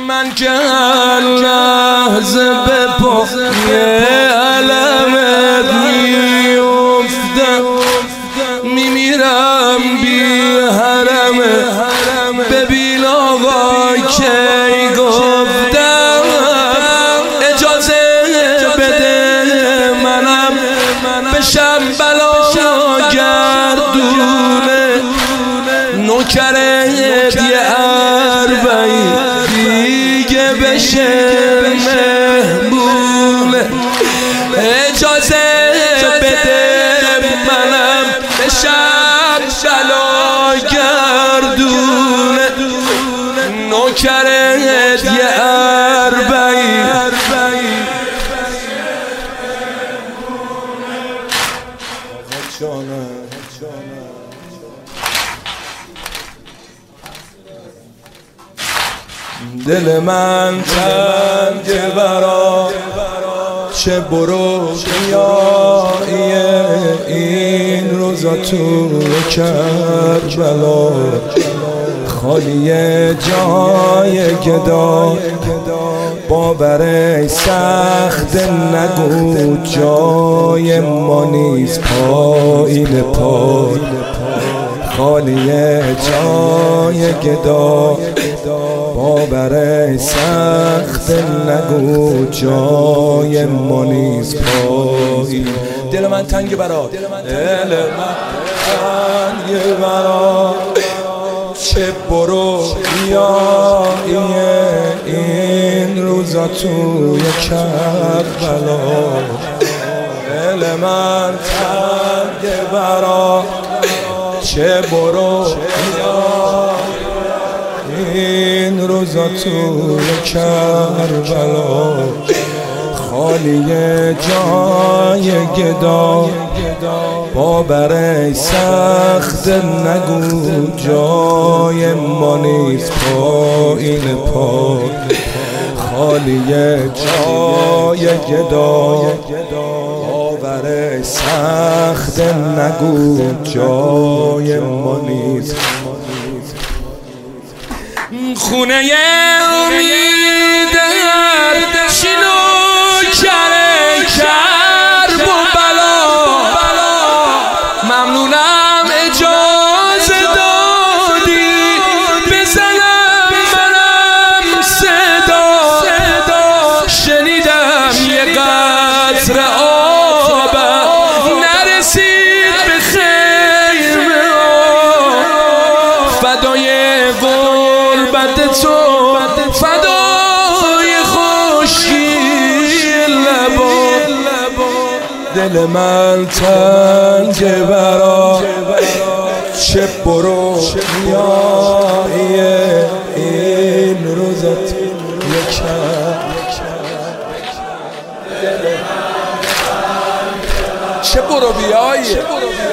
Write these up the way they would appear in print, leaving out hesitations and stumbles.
من که هر لحظه به پای علمت میافتم، میمیرم بی حرمه. ببین آقا کی گفتم اجازه بده منم بشم بلا گردونه، نوکرت یه اربعی دیگه بشه مهمونه. اجازه بده منم بشم بلا گردونه، نوکرت یه اربعی. دل من تنگه برا چه برو بیاییه این روزا تو کربلا، خالیه جای گدا باور سخت نگو جای ما نیست پایین پای، خالیه جای گدا باور سخت نگو جای ما نیست پایین. دل من تنگ برا، دل من تنگ برا چه برو بیاییه این روزا توی کربلا. دل من تنگ برا چه برو این روزا توی کربلا، خالیه جای گدا باور سخت نگو جای ما نیست پایین پای، خالیه جای گدا باور سخت نگو جای ما نیست. خونه امید شینو کره کرب و بلا، ممنونم اجازه دادی بزنم منم صدا، شنیدم یه قطره آب نرسید به خیمه فدای غربت تو، فدای خشکی لبا. دل من تنگ برا چه برو بیاییه این روزت یکم، چه برو بیاییه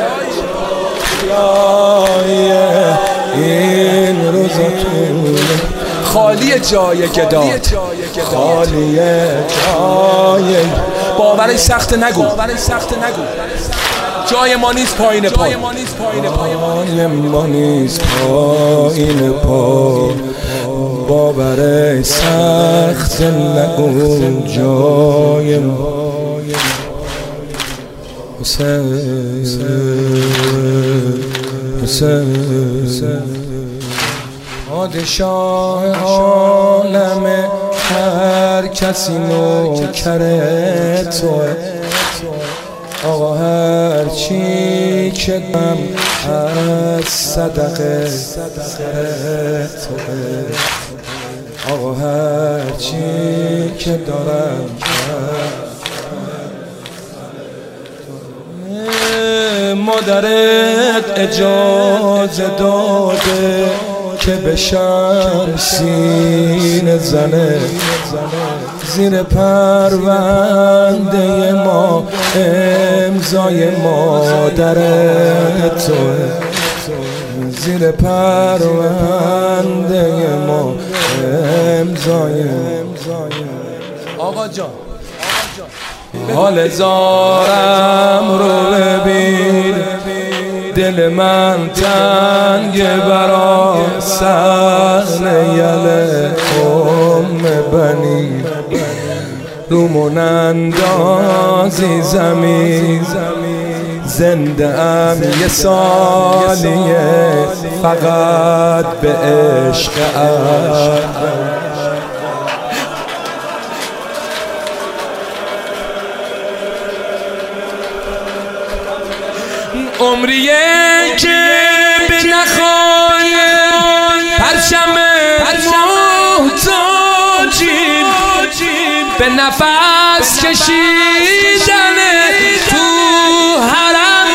این روزت خالی جای گدا، خالی جای باور سخت نگو جای ما نیست پایین پای، جای ما نیست پایین پای، باور سخت نگو جای ما. پادشاه عالم هر کسی نوکر توه، آقا هر چی که دم از صدقه توه، آقا هر چی که دارم مادرت اجازه داده که بشم سینه زنه، زیر پرونده ما امضای مادرت توه، زیر پرونده ما امضای آقا جان. حال زارم رو ببین، دل من تنگ برا سر یله بنی رومون اندازی زمین زنده ام یه سالیه فقط به عشق عمریه که به نخواهی پرچم محتاجیم به نفس کشیدن تو حرم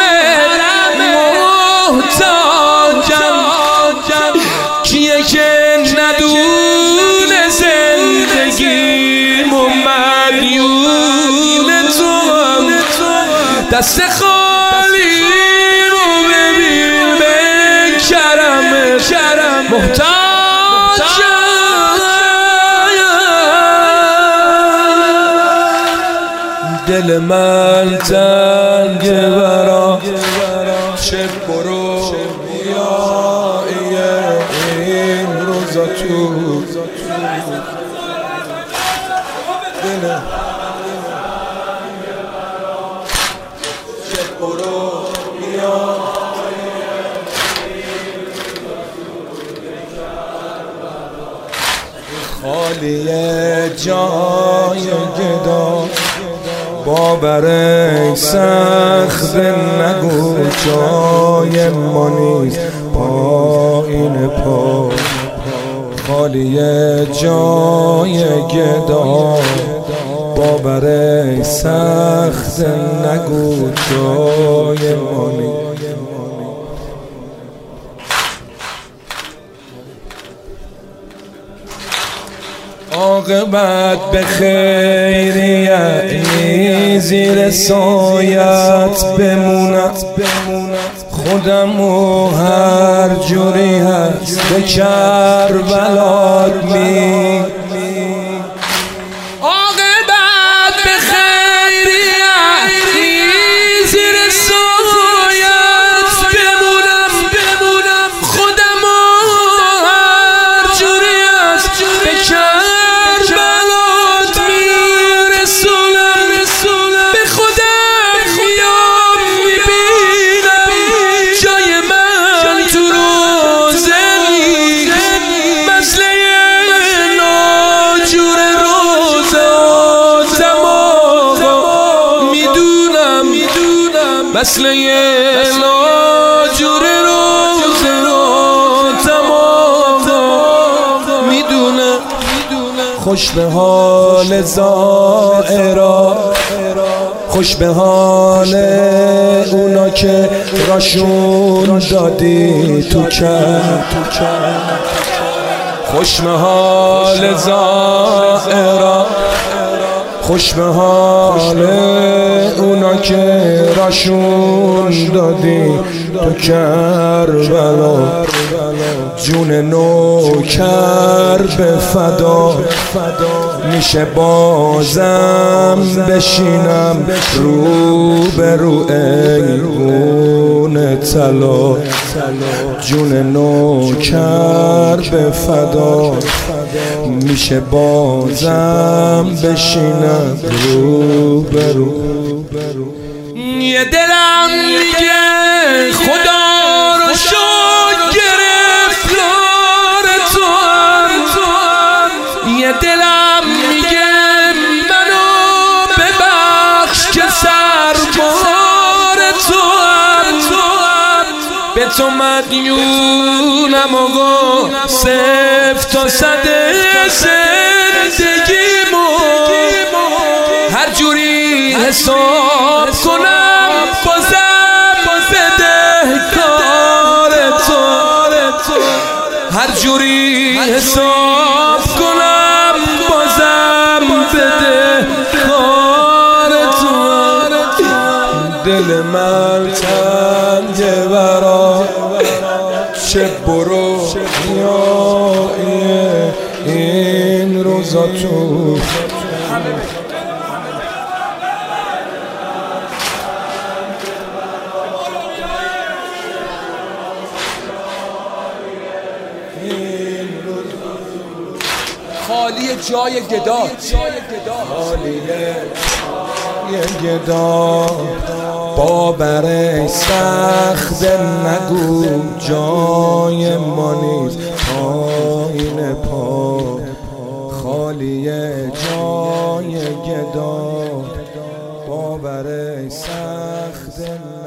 محتاجم کیه که ندونه زندگیم و مدیون تو دست خالی رو ببین به کرم محتاجم دل من تنگ برا چه برو بیایی این روزا تو دل چه برو بیایی خالیه جای گدا باورک سخت نگو جای ما نیست پایین پا خالیه جای گدا باورک سخت نگو جای ما نیست عاقبت به خیری یعنی زیر سایت بمونم خودمو هر جوری هست به کربلات می عاقبت به خیری یعنی زیر سایت بمونم خودمو هر جوری هست به مسئله لاجور روز رو تمام میدونه خوش به حال زائرا خوش به حال اونا که راشون دادی تو کرد خوش به حال زائرا خوش به حال اونا که راشون دادی تو کربلا جون نوکر به فدا میشه بازم بشینم رو به رو ایوون طلا جون نوکر به فدا میشه بازم بشینم رو به رو یه دلم میگه خدا رو شد گرفتار تو یه دلم میگه منو ببخش که سربار تو به تو مدیونم آقا صفر تا صد زندگیمو هر جوری حساب کنم بازم بدهکار تو هر جوری حساب کنم بازم بدهکار تو دل من تنگ برا چه برو بیایی این روزا تو خالی جای گداد، خالی جای گداد. باور سخت نگو جای ما نیست، پایین پا خالی جای گداد. باور سخت